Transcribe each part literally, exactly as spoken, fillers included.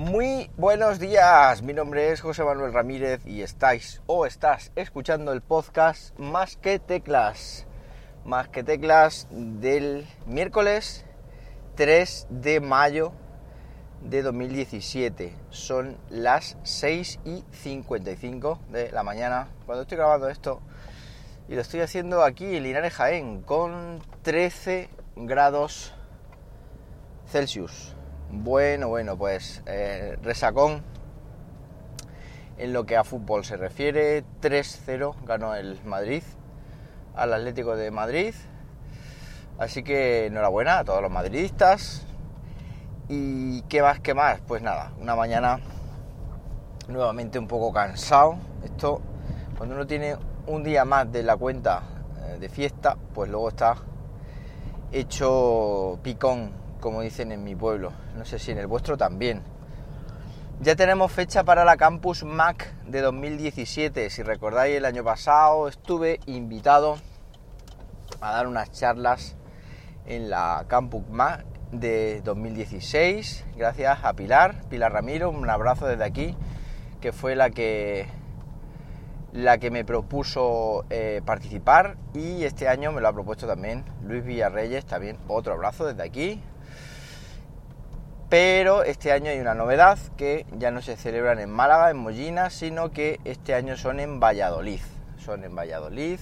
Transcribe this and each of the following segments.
Muy buenos días, mi nombre es José Manuel Ramírez y estáis o estás escuchando el podcast Más que Teclas, Más que Teclas del miércoles tres de mayo de dos mil diecisiete. Son las seis y cincuenta y cinco de la mañana cuando estoy grabando esto y lo estoy haciendo aquí en Linares, Jaén, con trece grados Celsius. Bueno, bueno, pues eh, resacón en lo que a fútbol se refiere. Tres cero ganó el Madrid al Atlético de Madrid, así que enhorabuena a todos los madridistas. Y qué más, qué más, pues nada, una mañana nuevamente un poco cansado. Esto, cuando uno tiene un día más de la cuenta eh, de fiesta, pues luego está hecho picón, como dicen en mi pueblo. No sé si en el vuestro también. Ya tenemos fecha para la Campus Mac de dos mil diecisiete. Si recordáis, el año pasado estuve invitado a dar unas charlas en la Campus Mac de dos mil dieciséis. Gracias a Pilar, Pilar Ramiro, un abrazo desde aquí, que fue la que la que me propuso eh, participar, y este año me lo ha propuesto también Luis Villarreyes, también otro abrazo desde aquí. Pero este año hay una novedad, que ya no se celebran en Málaga, en Mollina, sino que este año son en Valladolid. Son en Valladolid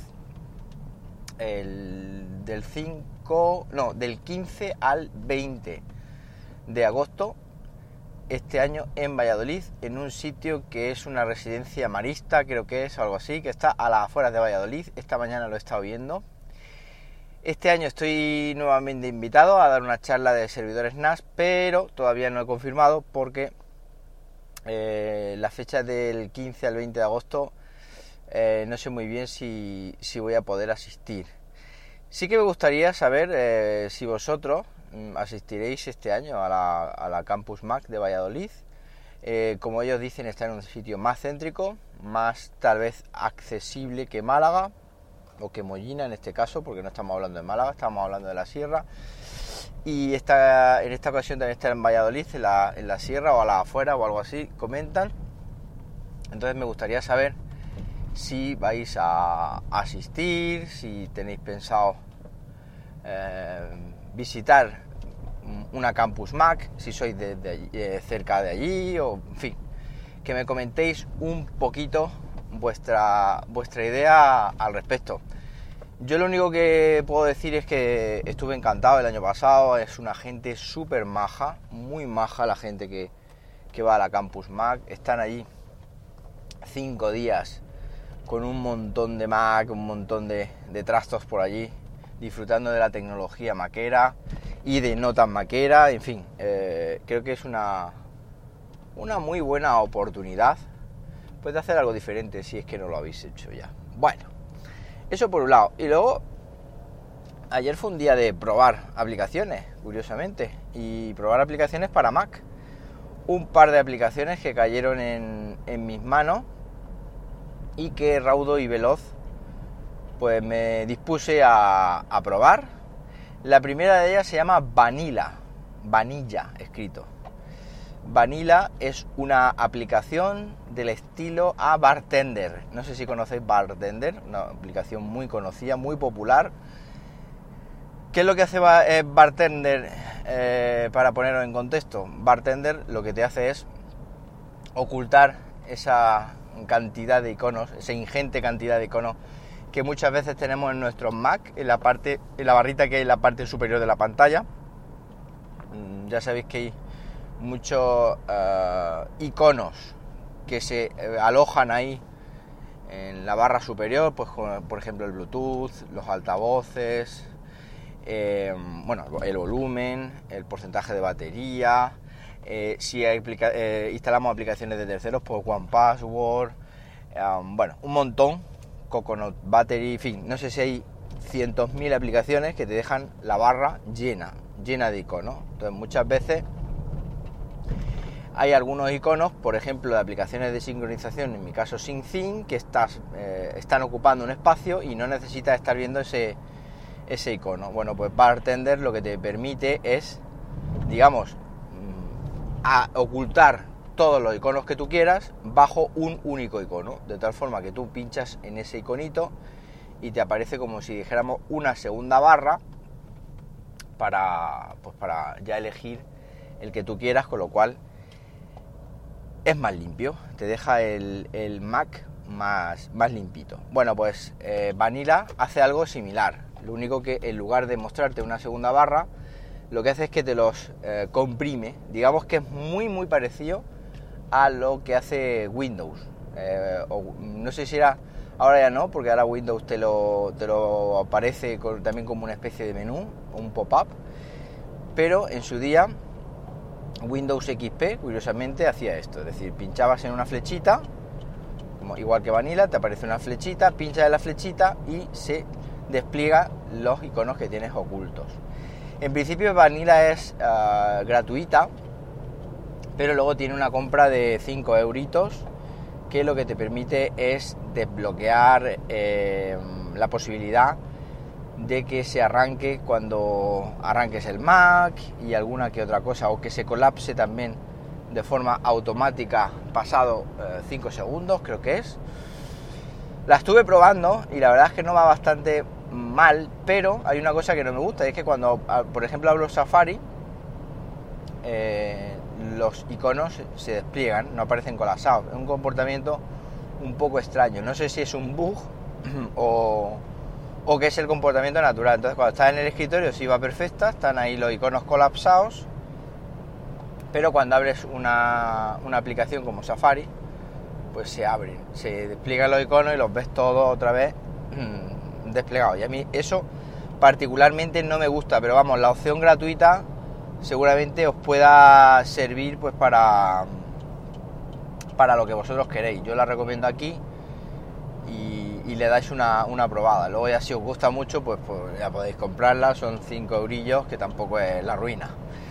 el, del cinco, no, del quince al veinte de agosto. Este año en Valladolid, en un sitio que es una residencia marista, creo que es, o algo así, que está a las afueras de Valladolid. Esta mañana lo he estado viendo. Este año estoy nuevamente invitado a dar una charla de servidores N A S, pero todavía no he confirmado porque eh, la fecha del quince al veinte de agosto eh, no sé muy bien si, si voy a poder asistir. Sí que me gustaría saber eh, si vosotros asistiréis este año a la, a la Campus Mac de Valladolid. Eh, como ellos dicen, está en un sitio más céntrico, más tal vez accesible que Málaga, o que Mollina en este caso, porque no estamos hablando de Málaga, estamos hablando de la Sierra. Y esta, en esta ocasión también está en Valladolid, en la, en la Sierra o a la afuera o algo así, comentan. Entonces me gustaría saber si vais a asistir, si tenéis pensado eh, visitar una Campus Mac, si sois de, de, de cerca de allí, o en fin, que me comentéis un poquito vuestra vuestra idea al respecto. Yo lo único que puedo decir es que estuve encantado el año pasado. Es una gente súper maja, muy maja la gente que, que va a la Campus Mac. Están allí cinco días con un montón de Mac, un montón de, de trastos por allí, disfrutando de la tecnología maquera y de no tan maquera. En fin, eh, creo que es una una muy buena oportunidad pues de hacer algo diferente, si es que no lo habéis hecho ya. Bueno, eso por un lado. Y luego, ayer fue un día de probar aplicaciones, curiosamente, y probar aplicaciones para Mac. Un par de aplicaciones que cayeron en, en mis manos y que raudo y veloz pues me dispuse a, a probar. La primera de ellas se llama Vanilla, Vanilla escrito. Vanilla es una aplicación del estilo a Bartender. No sé si conocéis Bartender, una aplicación muy conocida, muy popular. ¿Qué es lo que hace Bartender? Eh, para ponerlo en contexto, Bartender lo que te hace es ocultar esa cantidad de iconos, esa ingente cantidad de iconos que muchas veces tenemos en nuestros Mac, en la parte, en la barrita que hay en la parte superior de la pantalla. Ya sabéis que hay muchos uh, iconos que se eh, alojan ahí en la barra superior, pues como, por ejemplo el Bluetooth, los altavoces, eh, bueno, el volumen, el porcentaje de batería, eh, si aplica, eh, instalamos aplicaciones de terceros, pues One Password, um, bueno, un montón, Coconut Battery, en fin, no sé si hay cientos mil aplicaciones que te dejan la barra llena, llena de iconos. Entonces muchas veces hay algunos iconos, por ejemplo, de aplicaciones de sincronización, en mi caso SyncThing, que estás, eh, están ocupando un espacio y no necesitas estar viendo ese, ese icono. Bueno, pues Bartender lo que te permite es, digamos, a ocultar todos los iconos que tú quieras bajo un único icono, de tal forma que tú pinchas en ese iconito y te aparece como si dijéramos una segunda barra para, pues para ya elegir el que tú quieras, con lo cual es más limpio, te deja el, el Mac más, más limpito. Bueno, pues eh, Vanilla hace algo similar, lo único que en lugar de mostrarte una segunda barra, lo que hace es que te los eh, comprime. Digamos que es muy muy parecido a lo que hace Windows. Eh, o, no sé si era, ahora ya no, porque ahora Windows te lo, te lo aparece con, también como una especie de menú, un pop-up, pero en su día Windows X P, curiosamente, hacía esto, es decir, pinchabas en una flechita, como, igual que Vanilla, te aparece una flechita, pinchas en la flechita y se despliega los iconos que tienes ocultos. En principio Vanilla es uh, gratuita, pero luego tiene una compra de cinco euritos que lo que te permite es desbloquear eh, la posibilidad de que se arranque cuando arranques el Mac y alguna que otra cosa, o que se colapse también de forma automática pasado cinco segundos, creo que es. La estuve probando y la verdad es que no va bastante mal, pero hay una cosa que no me gusta, y es que cuando, por ejemplo, abro Safari, eh, los iconos se despliegan, no aparecen colapsados. Es un comportamiento un poco extraño, no sé si es un bug o, o que es el comportamiento natural. Entonces cuando estás en el escritorio sí va perfecta, están ahí los iconos colapsados, pero cuando abres una, una aplicación como Safari, pues se abren, se despliegan los iconos y los ves todos otra vez mmm, desplegados. Y a mí eso particularmente no me gusta, pero vamos, la opción gratuita seguramente os pueda servir pues para para lo que vosotros queréis. Yo la recomiendo aquí y, y le dais una, una probada. Luego ya si os gusta mucho pues, pues ya podéis comprarla, son cinco eurillos, que tampoco es la ruina.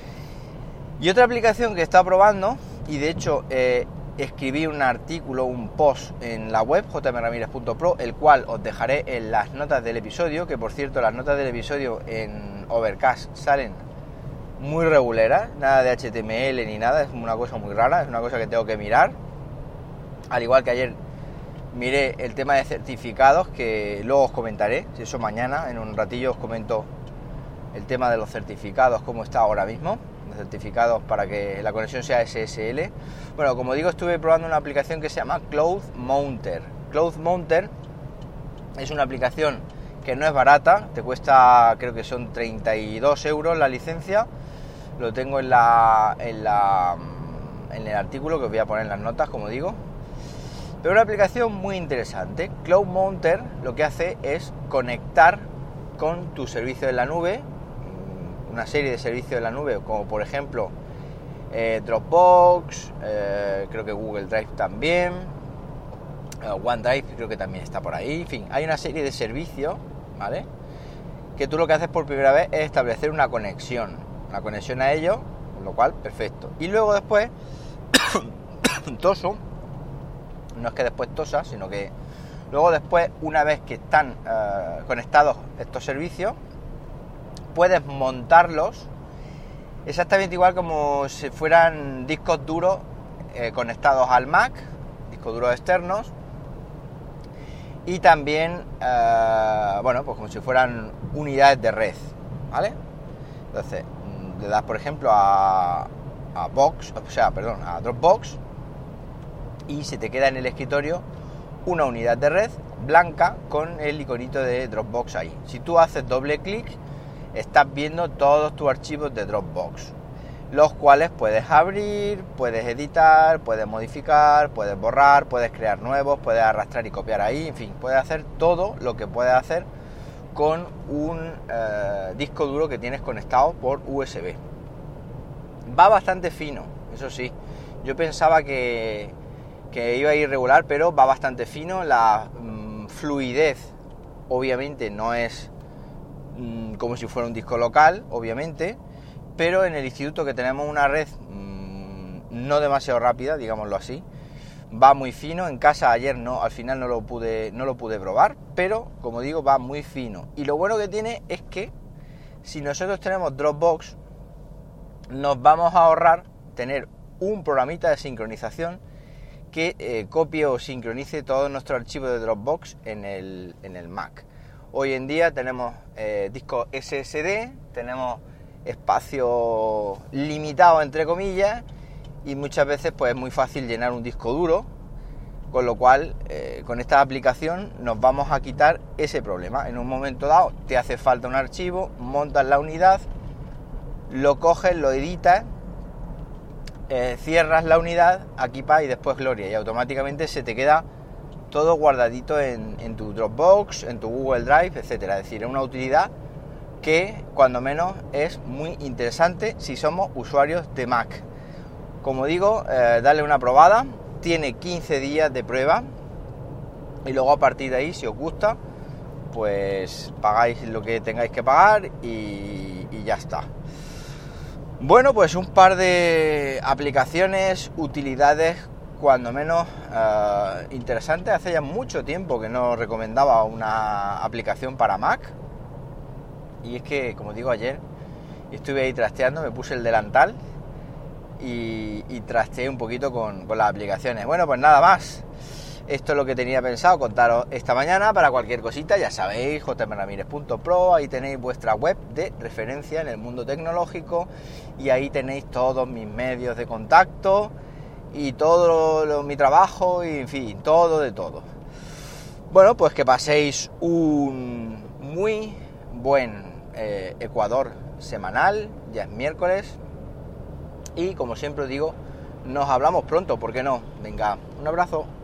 Y otra aplicación que he estado probando, y de hecho eh, escribí un artículo, un post en la web j m ramirez punto pro, el cual os dejaré en las notas del episodio, que por cierto las notas del episodio en Overcast salen muy reguleras, nada de H T M L ni nada, es una cosa muy rara, es una cosa que tengo que mirar. Al igual que ayer miré el tema de certificados, que luego os comentaré, si eso mañana, en un ratillo os comento el tema de los certificados, cómo está ahora mismo, los certificados para que la conexión sea S S L. Bueno, como digo, estuve probando una aplicación que se llama Cloud Mounter. Cloud Mounter es una aplicación que no es barata, te cuesta, creo que son treinta y dos euros la licencia. Lo tengo en la, en la en el artículo que os voy a poner en las notas, como digo. Pero una aplicación muy interesante. Cloud Mounter lo que hace es conectar con tu servicio en la nube, una serie de servicios en la nube, como por ejemplo eh, Dropbox, eh, creo que Google Drive también, eh, OneDrive creo que también está por ahí. En fin, hay una serie de servicios, ¿vale?, que tú lo que haces por primera vez es establecer una conexión, una conexión a ellos, con lo cual, perfecto. Y luego después, toso, no es que después tosa, sino que luego después, una vez que están eh, conectados estos servicios, puedes montarlos exactamente igual como si fueran discos duros eh, conectados al Mac, discos duros externos, y también, eh, bueno, pues como si fueran unidades de red, ¿vale? Entonces, le das, por ejemplo, a, a Box, o sea, perdón, a Dropbox, y se te queda en el escritorio una unidad de red blanca con el iconito de Dropbox ahí. Si tú haces doble clic, estás viendo todos tus archivos de Dropbox, los cuales puedes abrir, puedes editar, puedes modificar, puedes borrar, puedes crear nuevos, puedes arrastrar y copiar ahí, en fin, puedes hacer todo lo que puedes hacer con un eh, disco duro que tienes conectado por U S B. Va bastante fino, eso sí. Yo pensaba que, que iba a ir regular, pero va bastante fino. La mmm, fluidez obviamente no es mmm, como si fuera un disco local, obviamente, pero en el instituto, que tenemos una red mmm, no demasiado rápida, digámoslo así, va muy fino. En casa ayer no, al final no lo pude, no lo pude probar, pero como digo, va muy fino. Y lo bueno que tiene es que si nosotros tenemos Dropbox, nos vamos a ahorrar tener un programita de sincronización que eh, copie o sincronice todos nuestros archivos de Dropbox en el, en el Mac. Hoy en día tenemos eh, discos ese ese de, tenemos espacio limitado entre comillas y muchas veces pues es muy fácil llenar un disco duro, con lo cual eh, con esta aplicación nos vamos a quitar ese problema. En un momento dado te hace falta un archivo, montas la unidad, lo coges, lo editas, eh, cierras la unidad, aquí pa y después gloria, y automáticamente se te queda todo guardadito en, en tu Dropbox, en tu Google Drive, etcétera. Es decir, es una utilidad que cuando menos es muy interesante si somos usuarios de Mac. Como digo, eh, dale una probada, tiene quince días de prueba y luego a partir de ahí, si os gusta, pues pagáis lo que tengáis que pagar y, y ya está. Bueno, pues un par de aplicaciones, utilidades, cuando menos uh, interesantes. Hace ya mucho tiempo que no recomendaba una aplicación para Mac. Y es que, como digo, ayer estuve ahí trasteando, me puse el delantal y, y trasteé un poquito con, con las aplicaciones. Bueno, pues nada más. Esto es lo que tenía pensado contaros esta mañana. Para cualquier cosita, ya sabéis, j m ramírez punto pro, ahí tenéis vuestra web de referencia en el mundo tecnológico y ahí tenéis todos mis medios de contacto y todo lo, mi trabajo y en fin, todo de todo. Bueno, pues que paséis un muy buen eh, Ecuador semanal, ya es miércoles y como siempre os digo, nos hablamos pronto, ¿por qué no? Venga, un abrazo.